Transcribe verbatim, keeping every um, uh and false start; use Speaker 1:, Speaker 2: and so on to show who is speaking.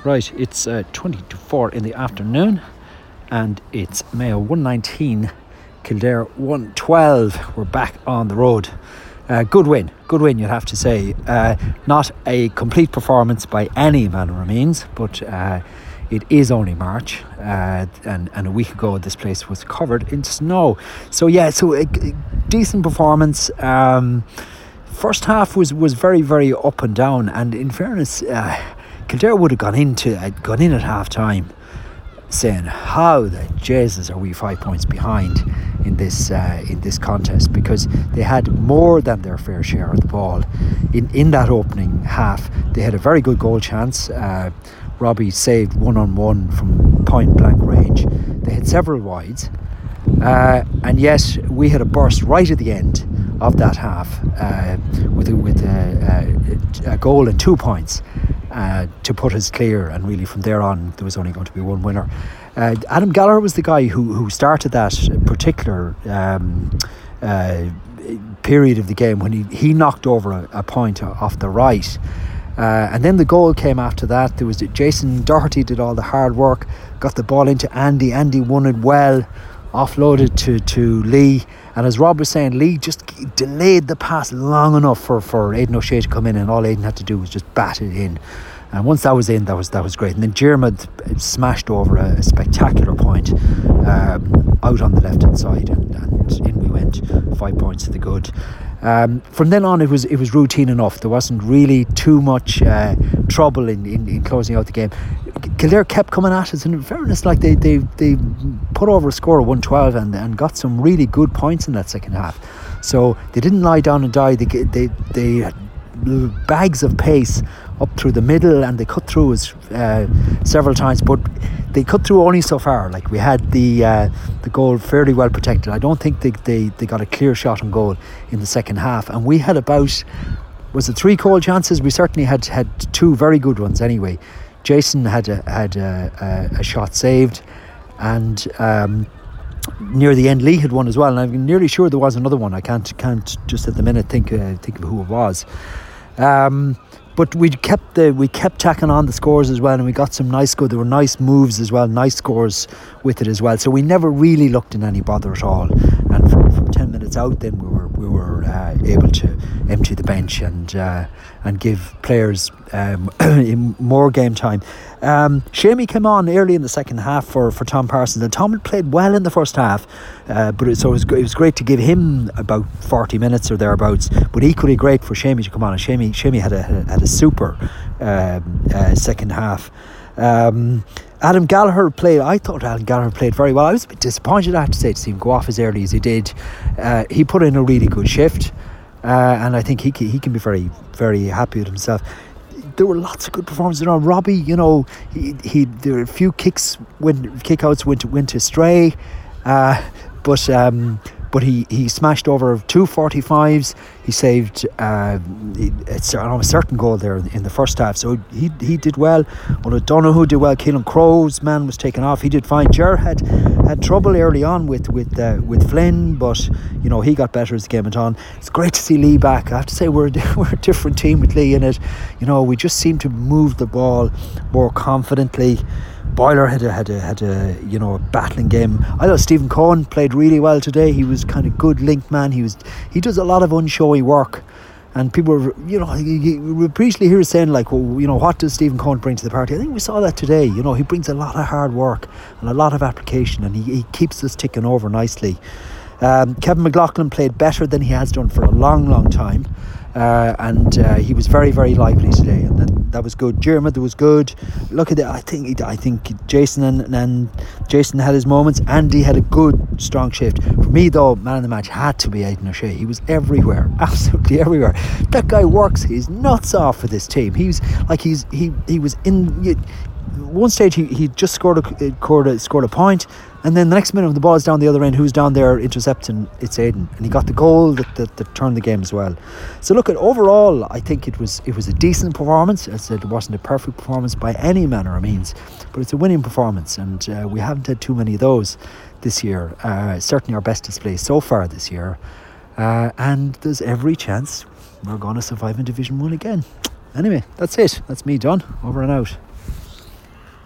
Speaker 1: Right, it's uh, twenty to four in the afternoon, and it's Mayo one nineteen, Kildare one twelve. We're back on the road. Uh, good win, good win, you'd have to say. Uh, not a complete performance by any manner of means, but uh, it is only March, uh, and, and a week ago this place was covered in snow. So yeah, so a, a decent performance. Um, first half was, was very, very up and down, and in fairness, uh, Kildare would have gone into uh, gone in at half time saying, how the Jesus are we five points behind in this uh, in this contest, because they had more than their fair share of the ball in, in that opening half. They had a very good goal chance. uh, Robbie saved one on one from point blank range. They had several wides, uh, and yet we had a burst right at the end of that half uh, with, a, with a, a, a goal and two points Uh, to put us clear, and really from there on there was only going to be one winner. uh, Adam Gallagher was the guy who, who started that particular um, uh, period of the game when he, he knocked over a, a point off the right, uh, and then the goal came after that. There was Jason Doherty did all the hard work, got the ball into Andy Andy won it well, offloaded to, to Lee, and as Rob was saying, Lee just delayed the pass long enough for, for Aidan O'Shea to come in, and all Aidan had to do was just bat it in. And once that was in, that was that was great. And then Diarmuid smashed over a, a spectacular point um, out on the left hand side, and, and in we went, five points to the good. Um, from then on, it was it was routine enough. There wasn't really too much uh, trouble in, in, in closing out the game. Kildare kept coming at us, and in fairness, like they they, they put over a score of one twelve and, and got some really good points in that second half. So they didn't lie down and die. They they they had bags of pace up through the middle, and they cut through us uh, several times, but they cut through only so far. Like, we had the uh, the goal fairly well protected. I don't think they, they, they got a clear shot on goal in the second half, and we had about, was it three goal chances? We certainly had had two very good ones anyway. Jason had a, had a, a, a shot saved, and um, near the end Lee had one as well, and I'm nearly sure there was another one. I can't can't just at the minute think uh, think of who it was. Um, But we kept the we kept tacking on the scores as well, and we got some nice good. There were nice moves as well, nice scores with it as well. So we never really looked in any bother at all. And from, from ten minutes out, then we were we were uh, able to empty the bench and uh, and give players um, more game time. Um, Shamey came on early in the second half for, for Tom Parsons, and Tom had played well in the first half, uh, but it, so it was, it was great to give him about forty minutes or thereabouts. But equally great for Shamey to come on, and Shamey Shamey had a had a super um, uh, second half. Um, Adam Gallagher played. I thought Adam Gallagher played very well. I was a bit disappointed, I have to say, to see him go off as early as he did. Uh, he put in a really good shift, uh, and I think he can, he can be very very happy with himself. There were lots of good performances around. Robbie, you know, he, he there were a few kicks, went, kick-outs went, went astray, uh, but um, but he, he smashed over two forty-fives. He saved uh, it's a certain goal there in the first half, so he he did well. O'Donoghue did well. Keelan Crow's man was taken off. He did fine. Ger had had trouble early on with with uh, with Flynn, but you know, he got better as the game went on. It's great to see Lee back. I have to say, we're we're a different team with Lee in it. You know, we just seem to move the ball more confidently. Boiler had a, had a, had a, you know, a battling game. I thought Stephen Cohen played really well today. He was kind of good link man. He was, he does a lot of unshowy work, and people were, you know, we briefly here saying like, well, you know, what does Stephen Cohen bring to the party? I think we saw that today. You know, he brings a lot of hard work and a lot of application, and he, he keeps us ticking over nicely. Um, Kevin McLaughlin played better than he has done for a long, long time. Uh, and uh, he was very, very lively today, and that, that was good. Diarmuid was good. Look at it. I think I think Jason and, and Jason had his moments. Andy had a good, strong shift. For me, though, man of the match had to be Aidan O'Shea. He was everywhere, absolutely everywhere. That guy works his nuts off for this team. He's like he's he he was in. You, one stage he, he just scored a, scored a scored a point, and then the next minute when the ball is down the other end, who's down there intercepting? It's Aidan, and he got the goal that, that, that turned the game as well. So look, at overall, I think it was it was a decent performance. As I said, it wasn't a perfect performance by any manner of means, but it's a winning performance, and uh, we haven't had too many of those this year. Uh, certainly our best display so far this year, uh, and there's every chance we're going to survive in Division One again. Anyway, that's it. That's me done. Over and out.